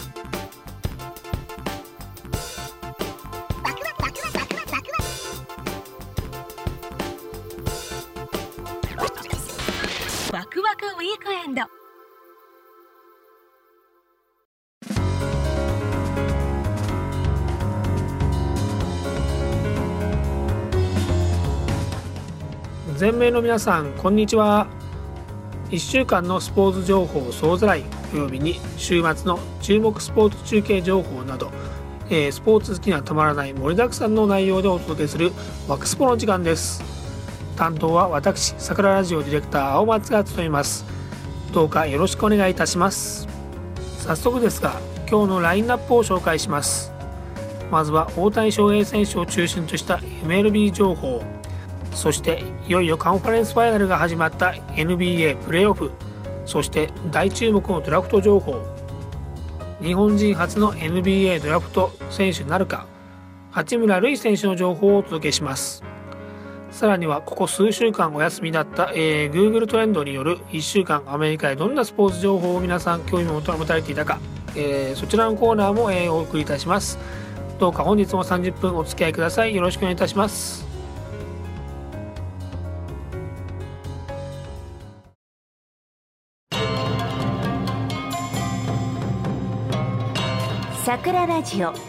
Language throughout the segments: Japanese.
ワクワクウィークエンド。 全米の皆さん、こんにちは。1週間のスポーツ情報総ざらいおよびに週末の注目スポーツ中継情報など、スポーツ好きにはたまらない盛りだくさんの内容でお届けするワクスポの時間です。担当は私、桜ラジオディレクター青松が務めます。どうかよろしくお願いいたします。早速ですが、今日のラインナップを紹介します。まずは大谷翔平選手を中心とした MLB 情報、そしていよいよカンファレンスファイナルが始まった NBA プレーオフ、そして大注目のドラフト情報、日本人初の NBA ドラフト選手なるか、八村塁選手の情報をお届けします。さらにはここ数週間お休みだった、Google トレンドによる1週間アメリカでどんなスポーツ情報を皆さん興味を持たれていたか、そちらのコーナーも、お送りいたします。どうか本日も30分お付き合いください。よろしくお願いいたします。 桜ラジオ。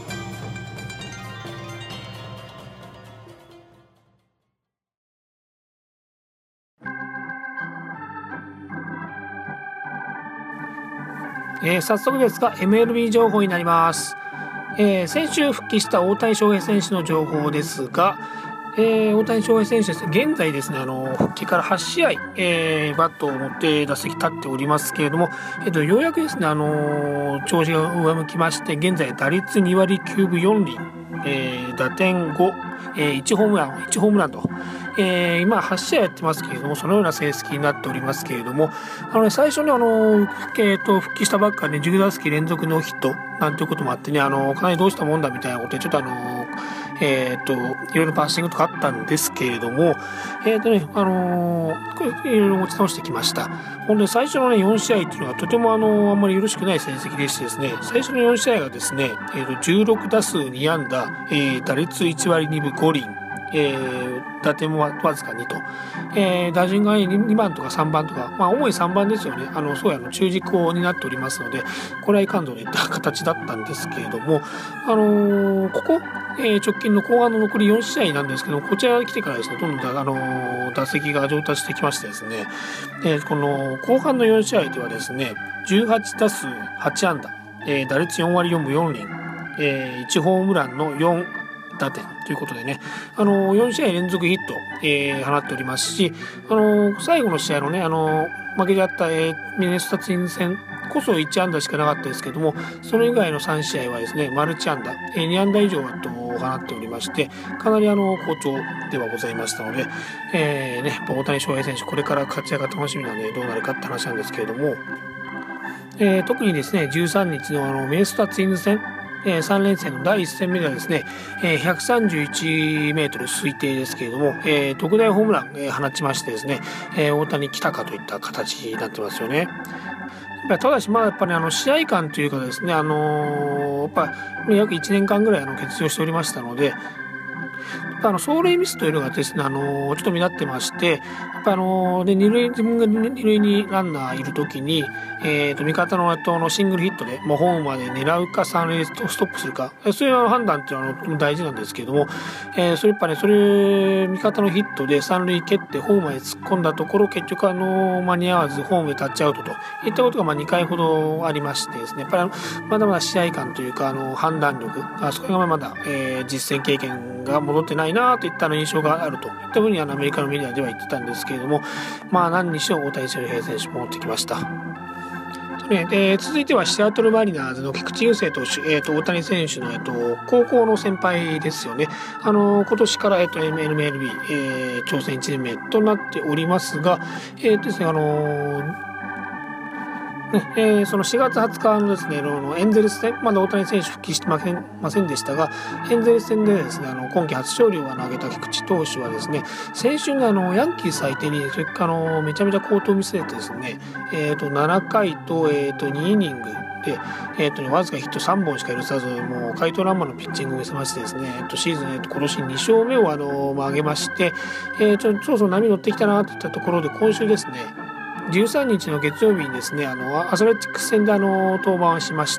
早速ですが MLB 情報になります。先週復帰した大谷翔平選手の情報ですが、大谷翔平選手ですね、現在ですね、復帰から8試合、バットを持って打席立っておりますけれども、ようやくですね、調子が上向きまして、現在打率2割9分4厘、打点5、1ホームランと、今8試合やってますけれども、そのような成績になっておりますけれども、最初に復帰したばっかりで10打席連続ノーヒットなんていうこともあってね、かなりどうしたもんだみたいなことでちょっといろいろパッシングとかあったんですけれども、これいろいろ持ち直してきました。本当に最初のね4試合っていうのはとてもあんまりよろしくない成績でしてですね、最初の4試合がですね、16打数2安打、打率1割2分5厘、打点もわずか2と、打順が2番とか3番とか、主に3番ですよね。そうや中軸を担っておりますので、これはいかんといった形だったんですけれども、ここ、直近の後半の残り4試合なんですけども、こちらに来てからですね、どんどん打席が上達してきましてですね、この後半の4試合ではですね、18打数8安打、打率4割4分4厘、1ホームランの4打点ということでね、4試合連続ヒット、放っておりますし、最後の試合のね、負けちゃった、ミネソタツインズ戦こそ1安打しかなかったですけども、それ以外の3試合はですね、マルチ安打、2安打以上と放っておりまして、かなり好調ではございましたので、大谷翔平選手これから活躍が楽しみなのでどうなるかって話なんですけれども、特にですね13日のミネソタツインズ戦、3連戦の第1戦目ではですね、131メートル推定ですけれども、特大ホームラン、放ちましてですね、大谷来たかといった形になってますよね。ただしやっぱり試合感というかですね、やっぱ約1年間ぐらい欠場しておりましたので、走塁ミスというのがですね、ちょっと目立ってまして、で自分が二塁にランナーいるときに、味方のシングルヒットでもうホームまで狙うか三塁でストップするか、そういう判断っていうのは大事なんですけれども、それ味方のヒットで三塁蹴ってホームまで突っ込んだところ、結局間に合わずホームでタッチアウトといったことが2回ほどありましてですね、やっぱりまだまだ試合感というか判断力、それがまだ、実戦経験が戻ってないなといった印象があるといったふうにアメリカのメディアでは言ってたんですけれども、何にしろ大谷翔平選手も持ってきました。続いてはシアトルマリナーズの菊池雄星投手、大谷選手の、高校の先輩ですよね。今年から、MLB、挑戦1年目となっておりますが、ですね、 その4月20日のですね、エンゼルス戦、まだ大谷選手復帰してませんでしたが、エンゼルス戦でですね、今季初勝利を挙げた菊池投手はですね、先週のヤンキース相手にめちゃめちゃ好投を見せてですね、7回と、2イニングで、わずかヒット3本しか許さず、もう怪盗ランマのピッチングを見せましてですね、シーズン、今年2勝目を挙げまして、そろそろ波乗ってきたなといったところで、今週ですね、13日の月曜日にですね、アスレチックス戦で登板しました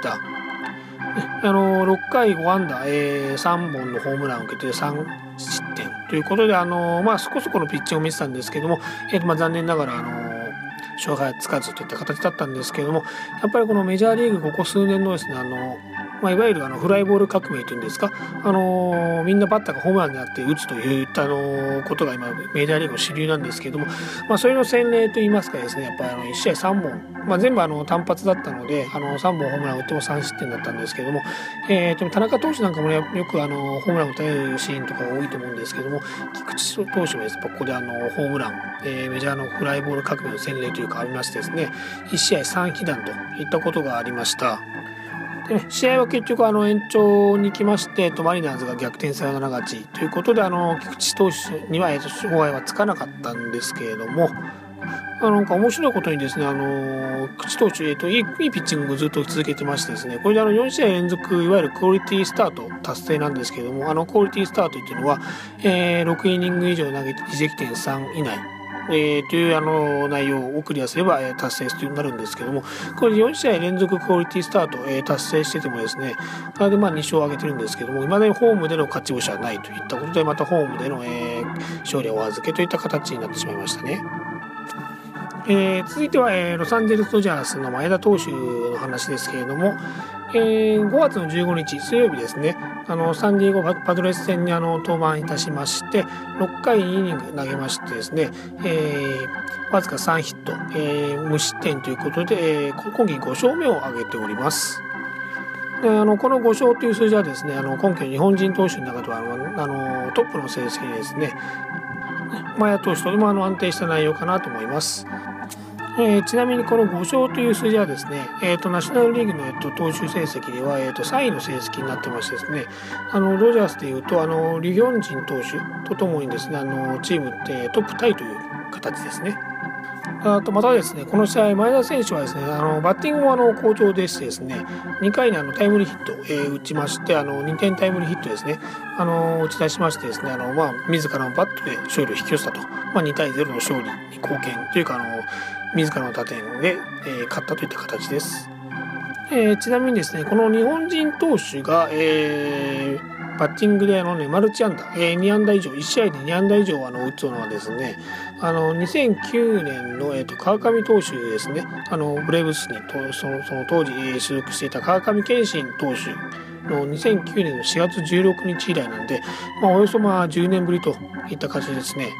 。6回5安打、3本のホームランを受けて3失点ということで、そこそこのピッチングを見せたんですけども、残念ながら勝敗つかずといった形だったんですけれども、やっぱりこのメジャーリーグここ数年のですね、いわゆるフライボール革命というんですか、みんなバッターがホームランになって打つといったことが今メジャーリーグの主流なんですけども、それの先例といいますかですね、やっぱり1試合3本、全部単発だったので3本ホームラン打っても3失点だったんですけども、田中投手なんかもね、よくホームラン打たれるシーンとか多いと思うんですけども、菊池投手もですね、ここでホームラン、メジャーのフライボール革命の先例というかありましてですね、1試合3被弾といったことがありました。で試合は結局延長に来まして、マリナーズが逆転サヨナラ勝ちということで、菊池投手には障害はつかなかったんですけれども、なんか面白いことにですね、菊池投手、いいピッチングをずっと続けてましてですね、これで4試合連続いわゆるクオリティスタート達成なんですけれども、クオリティスタートというのは、6イニング以上投げて自責点3以内。という内容をクリアすれば達成となるんですけども、これで4試合連続クオリティスタート達成しててもですね、これで2勝を挙げてるんですけども、未だにホームでの勝ち星はないといったことで、またホームでの勝利をお預けといった形になってしまいましたね。続いてはロサンゼルスドジャースの前田投手の話ですけれども、5月の15日水曜日ですね、サンディエゴパドレス戦に登板いたしまして、6回2イニング投げましてですね、わずか3ヒット、無失点ということで、今季5勝目を挙げております。でこの5勝という数字はですね、今季の日本人投手の中ではトップの成績でですね、前田投手とても安定した内容かなと思います。ちなみにこの5勝という数字はですね、ナショナルリーグの、投手成績では、3位の成績になってましてですね、ドジャースでいうとリ・ヒョンジン投手とともにですね、チームってトップタイという形ですね。あとまたですね、この試合前田選手はですね、バッティングも好調でしてですね、2回にタイムリーヒット、打ちまして、2点タイムリーヒットですね、打ち出しましてですね、自らのバットで勝利を引き寄せたと、2対0の勝利に貢献というか自らの打点で、勝ったといった形です。ちなみにですね、この日本人投手が、バッティングでマルチ安打、2安打以上、1試合で2安打以上打つのはですね、2009年の、川上投手ですね、ブレーブスにその当時、所属していた川上憲伸投手の2009年の4月16日以来なんで、およそ10年ぶりといった形ですね。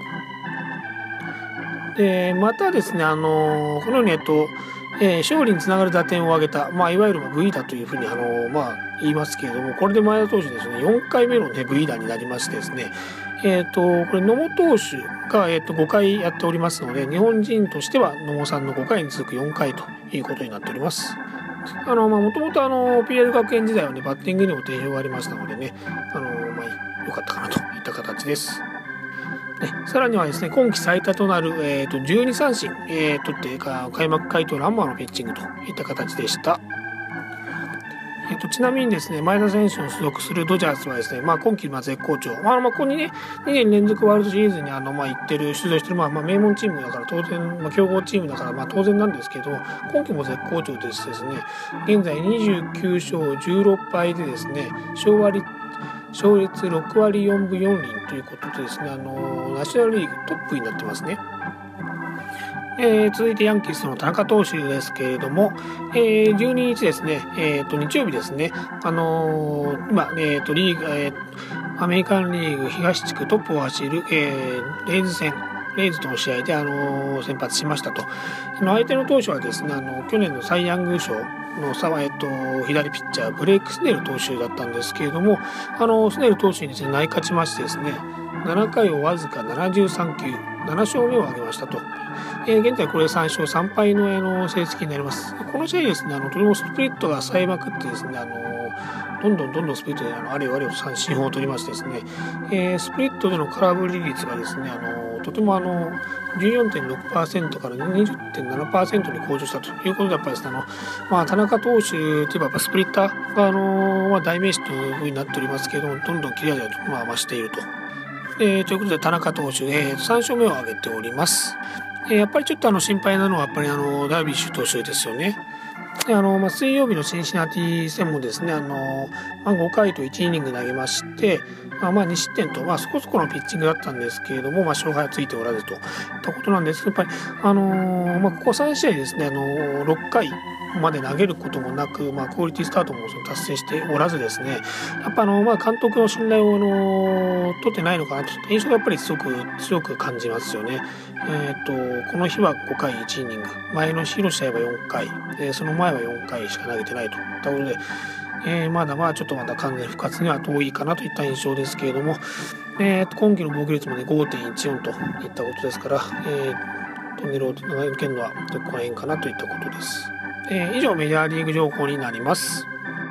でまたですね、このように勝利につながる打点を挙げた、いわゆる V 打というふうに言いますけれども、これで前田投手ですね、4回目の、V 打になりましてですね、これ野茂投手が、5回やっておりますので、日本人としては野茂さんの5回に続く4回ということになっております。もともとPL 学園時代はね、バッティングにも定評がありましたのでね、良かったかなといった形です。さらにはですね、今季最多となる、12三振、取って開幕回答ランマーのピッチングといった形でした。ちなみにですね、前田選手の所属するドジャースはですね、今季絶好調、ここにね、2年連続ワールドシリーズに行ってる、出場してる、名門チームだから当然、強豪チームだから当然なんですけど、今季も絶好調でしてですね、現在29勝16敗でですね、勝率6割4分4厘ということでですね、ナショナルリーグトップになってますね。続いてヤンキースの田中投手ですけれども、12日ですね、日曜日ですね、今、リーグ、アメリカンリーグ東地区トップを走る、レイズとの試合で、先発しましたと。相手の投手はですね、去年のサイ・ヤング賞の左ピッチャーブレイク・スネル投手だったんですけれども、スネル投手にですね、内勝ちましてですね、7回をわずか73球7勝目を挙げましたといっ現在これ3勝3敗の成績になります。この試合ですね、とてもスプリットが冴えまくってですね、どんどんスプリットであれよあれよ三振を取りましてですね、スプリットでの空振り率がですね、とても14.6% から 20.7% に向上したということで、やっぱりですね、田中投手といえばやっぱスプリッターが、代名詞というふうになっておりますけれども、どんどん切れ味が、増していると。ということで田中投手、3勝目を挙げております。やっぱりちょっと心配なのはやっぱりダルビッシュ投手ですよね。で水曜日のシンシナティ戦もですね、5回と1イニング投げまして、2失点と、そこそこのピッチングだったんですけれども、勝敗はついておらずといったことなんですけど、やっぱり、ここ3試合ですね、6回まで投げることもなく、クオリティスタートも達成しておらずですね、やっぱ監督の信頼を取ってないのかなといった印象がやっぱりすごく強く感じますよね。この日は5回1イニング、前の日の試合は4回、その前は4回しか投げてないといったことで、まだちょっと完全復活には遠いかなといった印象ですけれども、今季の防御率もね 5.14 といったことですから、トンネルを抜けるのはこの辺かなといったことです。以上メジャーリーグ情報になります。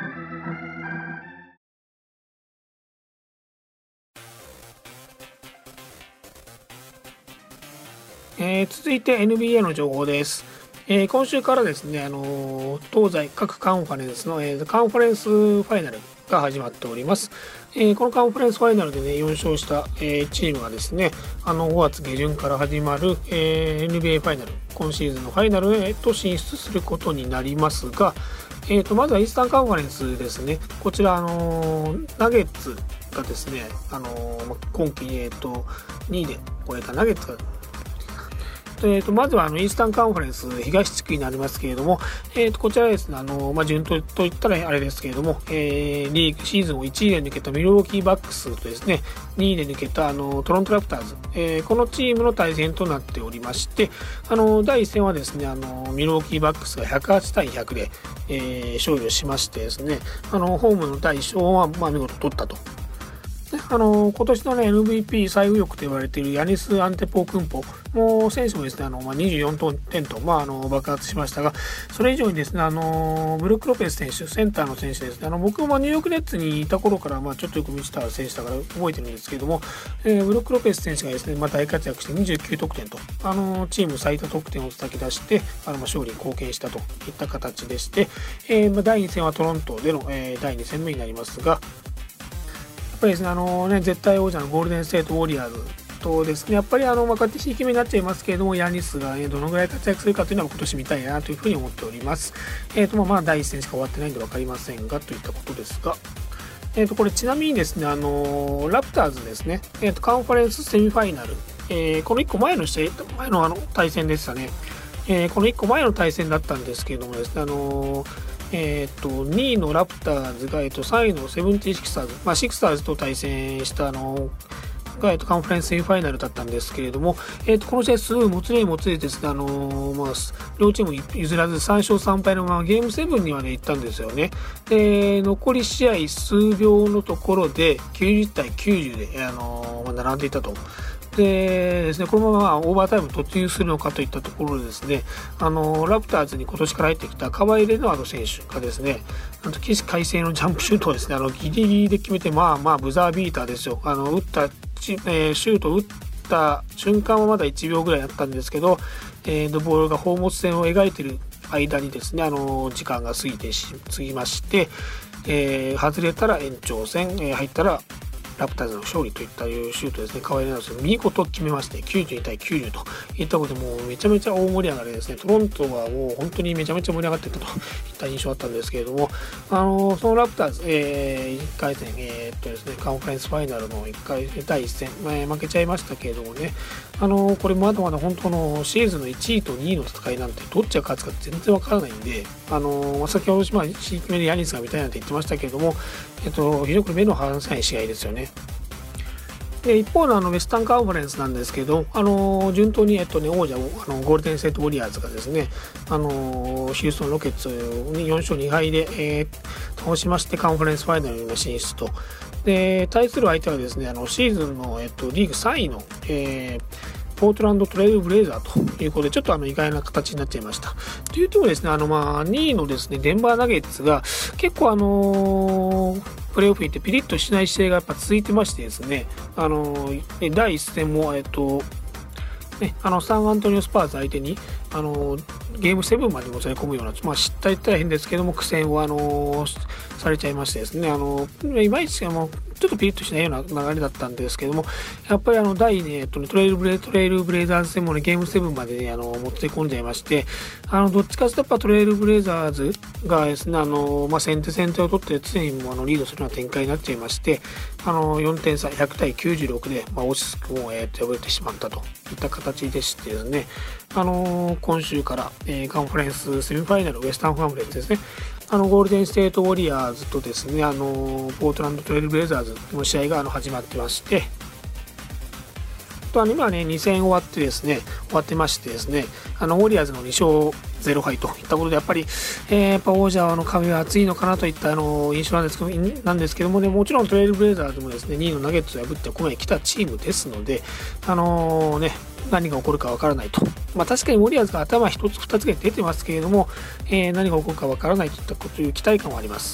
続いて NBA の情報です。今週からですね、東西各カンファレンスの、カンファレンスファイナルが始まっております。このカンファレンスファイナルでね4勝した、チームがですね、5月下旬から始まる、NBA ファイナル、今シーズンのファイナルへと進出することになりますが、まずはイースタンカンファレンスですね。こちらナゲッツがですね、今季2位で終えたナゲッツがまずはイースタンカンファレンス東地区になりますけれども、こちらですね、順といったらあれですけれども、リーグシーズンを1位で抜けたミルウォーキーバックスとですね、2位で抜けたトロントラプターズ、このチームの対戦となっておりまして、第1戦はですね、ミルウォーキーバックスが108対100で、勝利をしましてですね、ホームの第1勝は見事取ったと。今年の、MVP 最有力と言われているヤニス・アンテポクンポも選手もですね24点と、爆発しましたが、それ以上にですねブルック・ロペス選手、センターの選手ですね、僕もニューヨークネッツにいた頃から、ちょっとよく見てた選手だから覚えてるんですけれども、ブルック・ロペス選手がですね、大活躍して29得点とチーム最多得点を叩き出して勝利に貢献したといった形でして、第2戦はトロントでの、第2戦目になりますが、やっぱりですね、絶対王者のゴールデンステートウォリアーズとですね、やっぱりこうやってひいき目になっちゃいますけれども、ヤニスが、どのぐらい活躍するかというのは今年見たいなというふうに思っております。第1戦しか終わってないんで分かりませんがといったことですが、これちなみにですね、ラプターズですね、カンファレンスセミファイナル、この1個前の対戦でしたね。この1個前の対戦だったんですけれどもですね、2位のラプターズが、3位のセブンティシクサーズ、シクサーズと対戦したが、カンファレンスセミファイナルだったんですけれども、この試合すごいもつれですね、両チーム譲らず3勝3敗のままゲーム7にまで行ったんですよね。で、残り試合数秒のところで90対90で、並んでいたと。でですね、このままオーバータイム突入するのかといったところでですね、ラプターズに今年から入ってきたカワイ・レナード選手がですね、起死回生のジャンプシュートをですね、ギリギリで決めて、ブザービーターですよ。シュートを打った瞬間はまだ1秒ぐらいだったんですけど、ボールが放物線を描いている間にですね、時間が過ぎまして、外れたら延長戦、入ったらラプターズの勝利といったシュートですね、カワイ・レナード選手見事決めまして、92対90といったことでもうめちゃめちゃ大盛り上がりですね。トロントはもう本当にめちゃめちゃ盛り上がっていたといった印象だったんですけれども、そのラプターズ、1回戦、ですね、カンファレンスファイナルの第1戦、負けちゃいましたけれどもね、これまだまだ本当のシーズンの1位と2位の戦いなんてどっちが勝つか全然わからないんで、先ほど地域目でヤニスが見たいなんて言ってましたけれども、非常にこれ目の離せない試合ですよね。で一方のウェスタンカンファレンスなんですけど、順当に、王者ゴールデンステートウォリアーズがですね、ヒューストンロケッツに4勝2敗で、倒しましてカンファレンスファイナルに進出と。で対する相手はですね、シーズンの、リーグ3位の、 ポートランドトレイルブレイザーということで、ちょっと意外な形になっちゃいました。というともですね、2位のですね、デンバーナゲッツが結構プレーオフに行ってピリッとしない試合がやっぱ続いてましてですね、第一戦も、サンアントニオスパーズ相手に、ゲーム7までもつれ込むような、失態って大変ですけども、苦戦を、されちゃいましてですね、いまいちちょっとピリッとしないような流れだったんですけども、やっぱり第2、トレイルブレイザーズ戦もね、ゲーム7まで、ね、持って込んじゃいまして、どっちかというとやっぱトレイルブレイザーズがですね、先手を取って常にもリードするような展開になっちゃいまして、4点差、100対96で、惜しくも、敗れてしまったといった形でしてですね、今週から、カンファレンスセミファイナルウエスタンファームレッツですね、ゴールデンステートウォリアーズとですね、ポートランドトレイルブレイザーズの試合が始まってまして、今はね、2戦終わってましてですね、ウォリアーズの2勝0敗といったことで、やっぱり、王者の壁は厚いのかなといった印象なんですけどもね、もちろんトレイルブレイザーズもですね、2位のナゲッツを破ってここまで来たチームですので、何が起こるかわからないと。確かにウォリアーズが頭1つ2つが出てますけれども、何が起こるかわからないといったこという期待感はあります。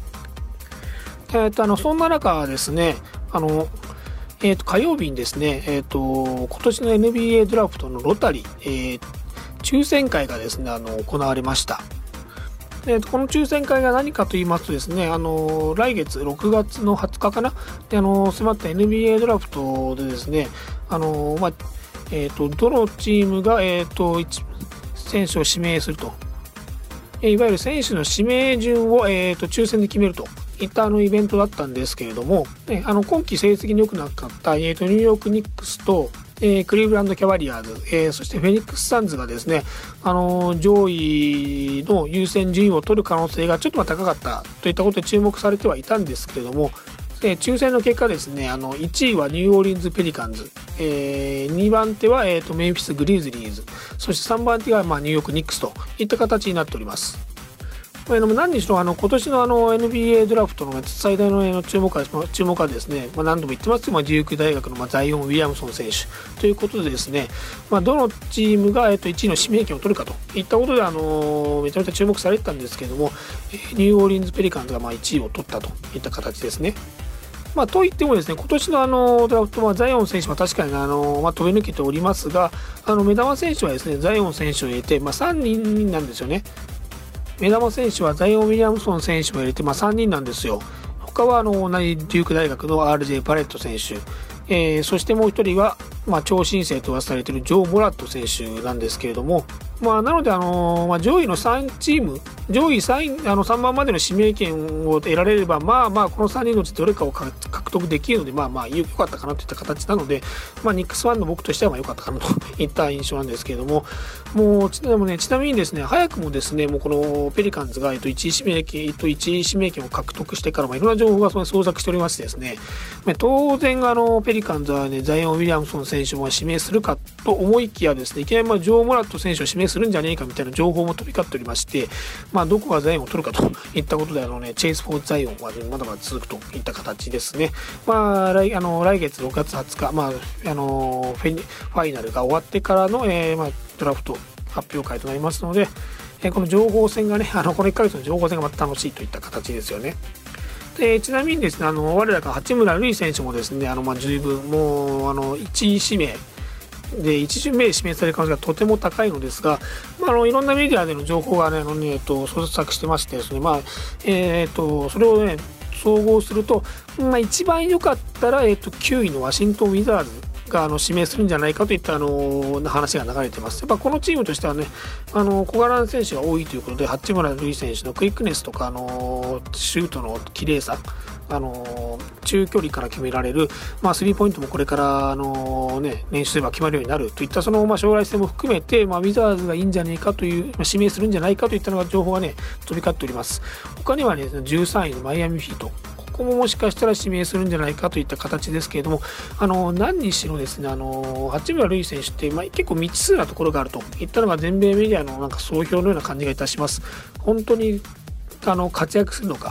そんな中ですね、火曜日にですね、今年の NBA ドラフトのロタリー、抽選会がですね、行われました。この抽選会が何かと言いますとですね、来月6月の20日かなで、迫った NBA ドラフトでですね、どのチームが、選手を指名すると、いわゆる選手の指名順を、抽選で決めるといったイベントだったんですけれども、今季成績に良くなかった、ニューヨークニックスと、クリーブランドキャバリアーズ、そしてフェニックスサンズがですね、上位の優先順位を取る可能性がちょっと高かったといったことで注目されてはいたんですけれども、抽選の結果ですね、1位はニューオーリンズ・ペリカンズ、2番手は、メンフィス・グリズリーズ、そして3番手が、ニューヨーク・ニックスといった形になっております。何にしろ今年のNBA ドラフトの最大の注目はですね、何度も言ってますけど、デューク大学のザイオン・ウィリアムソン選手ということでですね、どのチームが1位の指名権を取るかといったことでめちゃめちゃ注目されてたんですけれども、ニューオーリンズ・ペリカンズが1位を取ったといった形ですね。といってもですね、今年のドラフトザイオン選手は確かに飛び抜けておりますが、目玉選手はですね、ザイオン選手を入れて、3人なんですよね。目玉選手はザイオン・ウィリアムソン選手を入れて、3人なんですよ。他は同じデューク大学の RJ パレット選手、そしてもう一人は、超新星と噂されているジョー・モラット選手なんですけれども、なので上位の3チーム、上位3番までの指名権を得られれば、この3人のうちどれかを獲得できるので、良かったかなといった形なので、ニックスファンの僕としては良かったかなといった印象なんですけれども、ちなみにですね、早くもですね、このペリカンズが1位指名権を獲得してから、いろんな情報が捜索しておりましてですね、当然ペリカンズはね、ザイオン・ウィリアムソン選手も指名するかと思いきやですね、いきなりジョー・モラット選手を指名するんじゃねえかみたいな情報も飛び交っておりまして、どこがザイオンを取るかといったことでチェイス・フォー・ザイオンはまだまだ続くといった形ですね。来月6月20日、ファイナルが終わってからの、ドラフト発表会となりますので、この情報戦がね、この1ヶ月の情報戦がまた楽しいといった形ですよね。ちなみにですね、我らが八村塁選手もですね、十分もう1位指名で1巡目で指名される可能性がとても高いのですが、いろんなメディアでの情報がね、捜索してましてですね、それをね総合すると、一番良かったら、9位のワシントン・ウィザーズが指名するんじゃないかといった話が流れてます。やっぱこのチームとしてはね、小柄な選手が多いということで、八村塁選手のクイックネスとか、シュートの綺麗さ、中距離から決められる、スリーポイントもこれから練習すれば決まるようになるといった将来性も含めて、ウィザーズがいいんじゃないかという、指名するんじゃないかといったのが情報がね飛び交っております。他にはね、13位のマイアミヒート、ここももしかしたら指名するんじゃないかといった形ですけれども、何にしろですね、八村塁選手って、結構未知数なところがあるといったのが全米メディアの総評のような感じがいたします。本当に活躍するのか、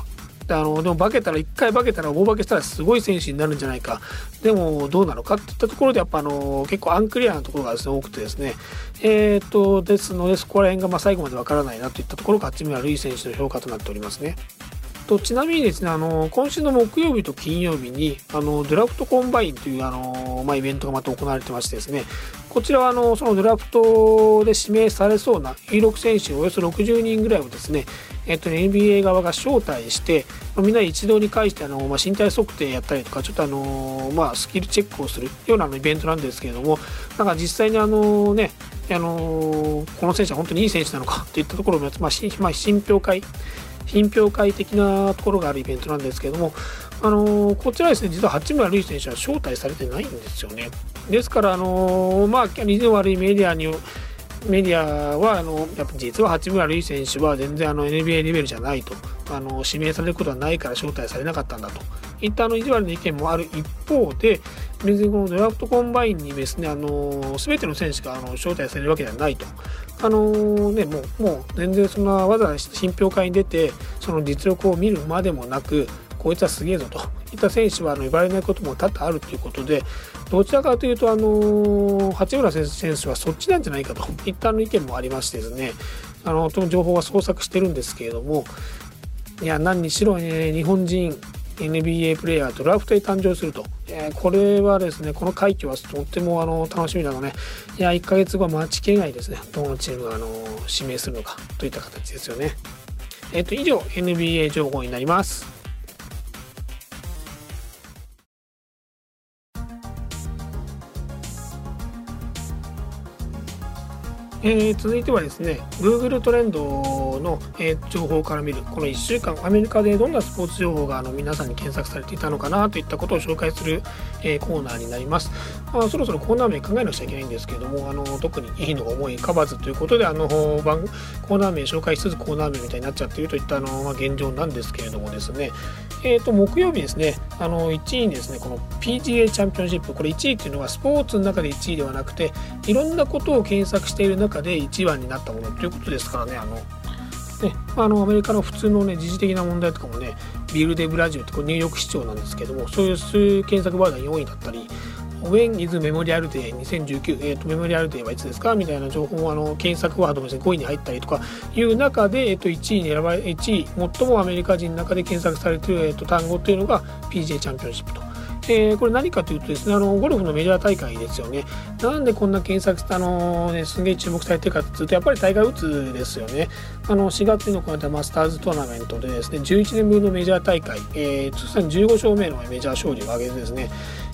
でも1回化けたら大化けしたらすごい選手になるんじゃないか、でもどうなのかっていったところでやっぱ結構アンクリアなところがですね多くてですね、ですのでそこら辺が最後までわからないなといったところが八村塁選手の評価となっておりますね。ちなみにですね今週の木曜日と金曜日にドラフトコンバインというイベントがまた行われてましてですね、こちらはそのドラフトで指名されそうな有力選手およそ60人ぐらいをですね、NBA 側が招待して、みんなで一堂に会して身体測定やったりとかちょっとスキルチェックをするようなイベントなんですけれども、なんか実際にこの選手は本当にいい選手なのかといったところを、品評会的なところがあるイベントなんですけれども、こちらですね実は八村塁選手は招待されてないんですよね。ですからリズの悪いメディアはやっぱ実は八村塁選手は全然NBA レベルじゃないと、指名されることはないから招待されなかったんだといった意地悪な意見もある一方で、別にこのドラフトコンバインにですね全ての選手が招待されるわけではないと。もう全然そんなわざわざ品評会に出てその実力を見るまでもなく、こいつはすげえぞといった選手は呼ばれないことも多々あるということで、どちらかというと八村選手はそっちなんじゃないかといった意見もありましてですね、その情報は捜索してるんですけれども、いや何にしろ、日本人 NBA プレイヤーとドラフトで誕生すると、これはですねこの快挙はとっても楽しみなので、1ヶ月後は待ちきれないですね、どのチームが指名するのかといった形ですよね。以上 NBA 情報になります。続いてはですね Google トレンドの、情報から見るこの1週間アメリカでどんなスポーツ情報が皆さんに検索されていたのかなといったことを紹介する、コーナーになります。そろそろコーナー名考えなくちゃいけないんですけれども特にいいのが思い浮かばずということでコーナー名紹介しつつコーナー名みたいになっちゃっているといった現状なんですけれどもですね、木曜日ですね1位にですねこの PGA チャンピオンシップ、これ1位っていうのはスポーツの中で1位ではなくていろんなことを検索している中で1番になったものということですからね、アメリカの普通の時事的な問題とかもね、ビル・デ・ブラジオってこれニューヨーク市長なんですけども、そういう検索ワードが4位だったり、When is Memorial Day 2019、メモリアルデーはいつですかみたいな情報を検索ワードもですね5位に入ったりとかいう中で、1位に選ばれ1位最もアメリカ人の中で検索されている、単語というのが PGA チャンピオンシップと。これ何かというとですねゴルフのメジャー大会ですよね。なんでこんな検索したすげえ注目されてるかというと、やっぱりタイガー・ウッズですよね。4月に行われたマスターズトーナメントでですね11年ぶりのメジャー大会、通算15勝目のメジャー勝利を挙げてですね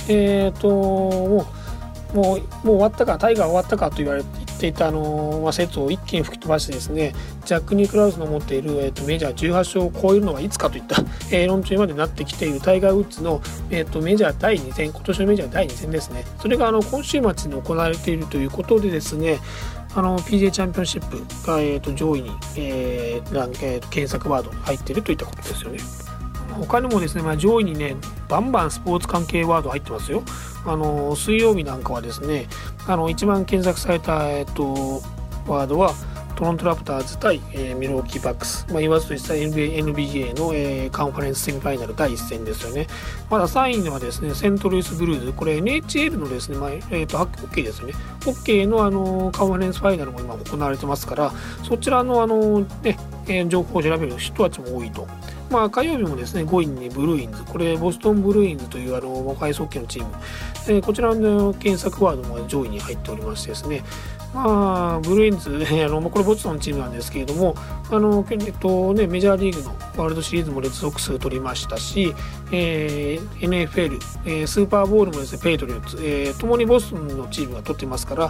もう終わったかタイガー終わったかと言っていた説を一気に吹き飛ばしてですね、ジャック・ニクラウスの持っている、メジャー18勝を超えるのはいつかといった、論調までなってきているタイガー・ウッズの、メジャー第2戦、今年のメジャー第2戦ですね。それが今週末に行われているということでですね、PGA チャンピオンシップが、上位に、検索ワードに入っているといったことですよね。他にもですね、上位にねバンバンスポーツ関係ワード入ってますよ。水曜日なんかはですね一番検索された、ワードはトロントラプターズ対、ミルウォーキーバックス、言わずと実際 NBA の、カンファレンスセミファイナル第1戦ですよね。まだ3位にはですねセントルイスブルーズ、これ NHL のですね、ホッケーですよね。ホッケーのカンファレンスファイナルも今行われてますから、そちらの情報を調べる人たちも多いと。火曜日もですね5位にブルーインズ、これボストンブルーインズというアイスホッケーのチーム、こちらの検索ワードも上位に入っておりましてですね、ブルーインズこれボストンのチームなんですけれどもメジャーリーグのワールドシリーズもレッドソックス取りましたし、NFL、スーパーボールもですねペイトリオッツ、ともにボストンのチームが取ってますから、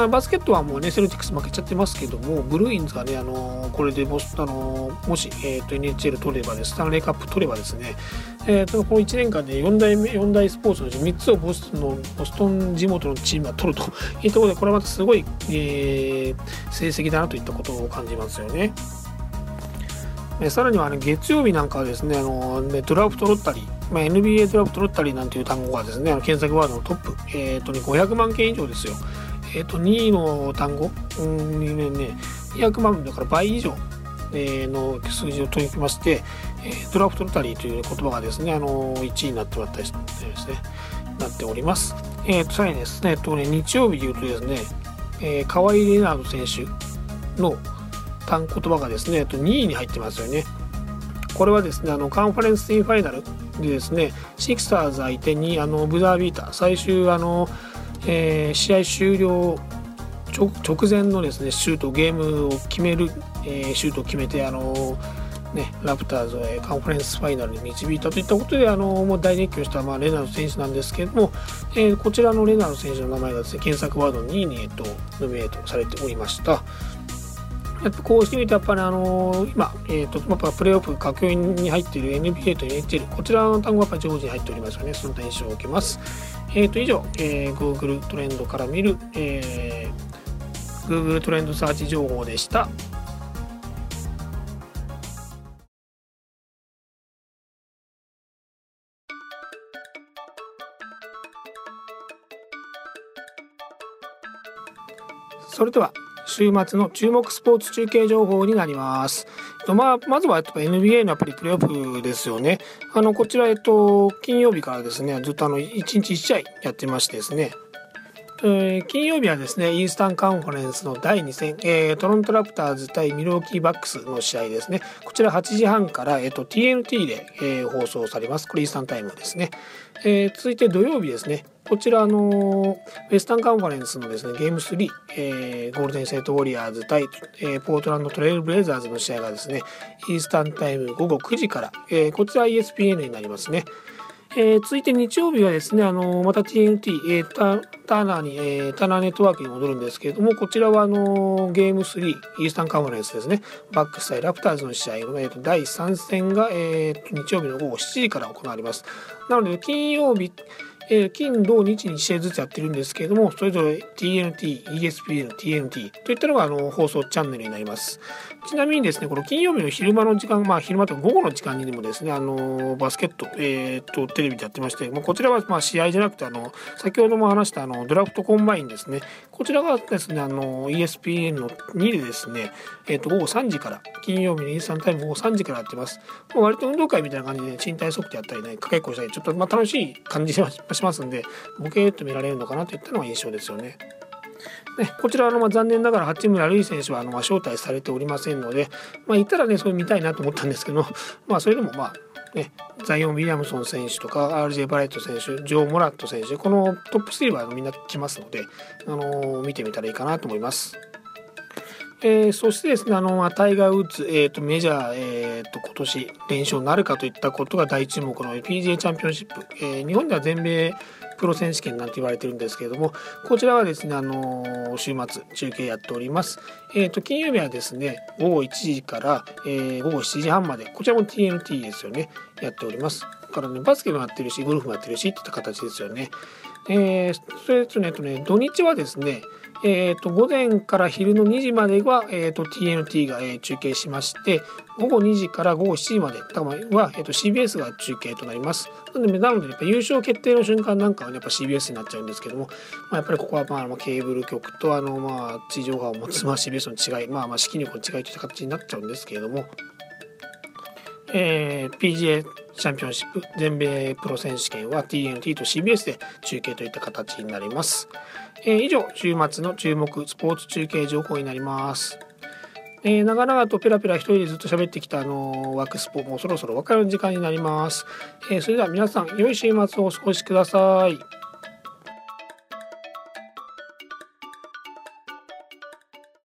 バスケットはもうねセルティックス負けちゃってますけども、ブルーインズがねこれでもし、NHL 取ればスタンレーカップ取ればですね、この1年間で4大スポーツのうち3つをボストン地元のチームが取るというところで、これはまたすごい、成績だなといったことを感じますよね。さらには月曜日なんかはですねドラフトロッタリー、NBA ドラフトロッタリーなんていう単語がですね検索ワードのトップ、500万件以上ですよ。2位の単語200万だから倍以上の数字を取りまして、ドラフトロタリーという言葉がですね、1位になってもらったりしてですね、なっております。さらにですね、日曜日でいうとですね、河合レナード選手の単言葉がですね、2位に入ってますよね。これはですね、カンファレンスセミファイナルでですね、シクサーズ相手にブザービーター、最終試合終了直前のですね、シュート、ゲームを決める、シュートを決めてラプターズをカンファレンスファイナルに導いたといったことでもう大熱狂した、レナード選手なんですけれども、こちらのレナード選手の名前がですね、検索ワード2位に、ノミネートされておりました。やっぱこうしてみるとやっぱり今、やっぱプレーオフ佳境に入っている NBA と NHL こちらの単語がやっぱ上手に入っておりますよね。その印象を受けます。以上、Google トレンドから見る、Google トレンドサーチ情報でした。それでは週末の注目スポーツ中継情報になります。まずはやっぱ NBA のやっぱりプレーオフですよね。こちら金曜日からですね、ずっと1日1試合やってましてですね、金曜日はですね、イースタンカンファレンスの第2戦、トロントラプターズ対ミルウォーキーバックスの試合ですね。こちら8時半から、TNT で、放送されます。これイースタンタイムですね。続いて土曜日ですね。こちらウェスタンカンファレンスのですね、ゲーム3、ゴールデンステートウォリアーズ対、ポートランドトレイルブレイザーズの試合がですね、イースタンタイム午後9時から、こちら ESPN になりますね。続いて日曜日はですね、また TNT、ターナーネットワークに戻るんですけれども、こちらはゲーム3、イースタンカンファレンスですね、バックス対ラプターズの試合の、第3戦が、日曜日の午後7時から行われます。なので、金曜日、金土日に1試合ずつやってるんですけれども、それぞれ TNT、ESPN、TNT といったのが放送チャンネルになります。ちなみにですね、この金曜日の昼間の時間、昼間と午後の時間にもですね、バスケット、テレビでやってまして、こちらは試合じゃなくて、先ほども話したドラフトコンバインですね、こちらがですね、ESPN の2でですね、午後3時から、金曜日のイースタンタイム午後3時からやってます。割と運動会みたいな感じで、身体測定やったりね、かけっこしたり、ちょっと楽しい感じがしますんで、ボケーっと見られるのかなといったのが印象ですよね。こちら残念ながら八村塁選手は招待されておりませんので、いたらね、それ見たいなと思ったんですけど、それでもザイオン・ウィリアムソン選手とか RJ バレット選手、ジョー・モラット選手、このトップ3はみんな来ますので、見てみたらいいかなと思います。そしてですね、タイガー・ウッズ、メジャー、今年連勝なるかといったことが大注目の PGA チャンピオンシップ、日本では全米プロ選手権なんて言われてるんですけれども、こちらはですね、週末中継やっております。金曜日はですね、午後1時から、午後7時半まで、こちらも TNT ですよね、やっております。だからね、バスケもやってるし、ゴルフもやってるしっていった形ですよね。それとね、土日はですね、午前から昼の2時までは、TNT が、中継しまして、午後2時から午後7時までは、CBS が中継となります。なのでやっぱ優勝決定の瞬間なんかは、ね、やっぱ CBS になっちゃうんですけども、やっぱりここはケーブル局と地上波を持つ、CBS の違い、資金力の違いといった形になっちゃうんですけれども、PGA チャンピオンシップ全米プロ選手権は TNT と CBS で中継といった形になります。以上、週末の注目スポーツ中継情報になります。長々とペラペラ一人でずっと喋ってきたワクスポもそろそろお別れの時間になります。それでは皆さん良い週末をお過ごしください。